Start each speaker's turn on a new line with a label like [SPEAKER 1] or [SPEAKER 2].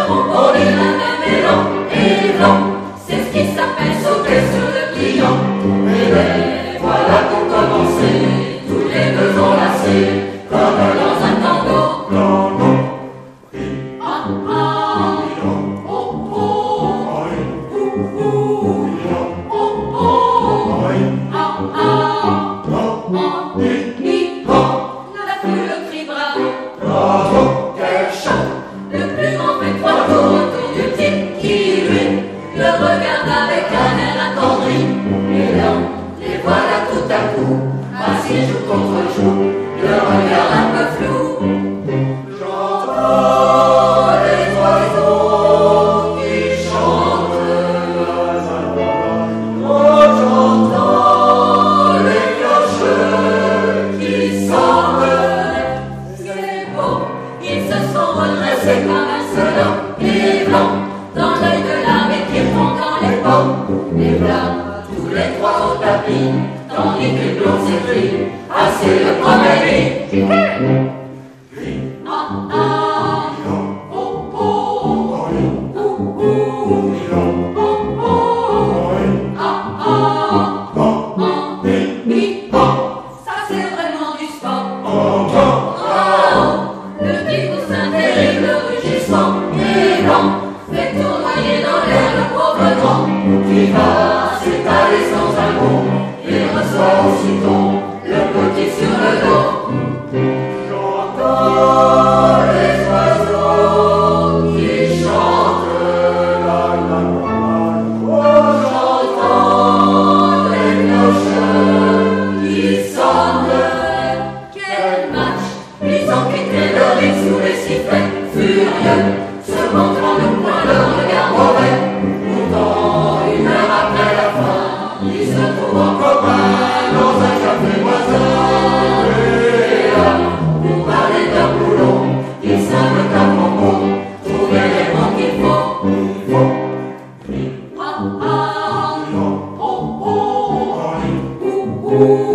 [SPEAKER 1] seront pour lui un même élan et blanc. C'est ce qui s'appelle sauter sur le client. Et les voilà pour commencer, tous les deux enlacés, comme dans un tango. Ah ah, oh oh, oh oh, oh oh, ah ah, oh la foule crie bravo.
[SPEAKER 2] Bravo, quel chant!
[SPEAKER 1] Le plus grand fait 3 tours autour du type qui, lui, le regarde avec un air attendri. Et là, les voilà tout à coup, assis joue contre joue, le regard un peu flou. J'entends les oiseaux qui chantent, oh j'entends les cloches qui sentent. C'est beau, ils se sont redressés comme un seul homme et blanc, dans l'œil de l'âme et qui prend dans les pommes. Les blancs, tous les trois au tapis, tandis que l'on s'écrie, assez le promener. Ah ah, oh oh, oh oh, oh oh, ah ah, oh ça c'est vraiment du sport. Le petit coussin terrible, rugissant et lent, fait tournoyer dans l'air le pauvre grand, qui va s'étaler sans un mot, et reçoit aussitôt le petit sur le dos. J'entends les oiseaux qui chantent, oh j'entends les cloches qui sonnent. Quel match! Ils ont quitté le ring sous les sifflets furieux, se montrant de point le regard mauvais. Pourtant, 1 heure après la fin, ils se trouvent en copains dans un café voisin. Et là, pour parler d'un boulot, ils savent qu'à propos, trouver les mots qu'il faut. Ah ah, oh oh, oh oh.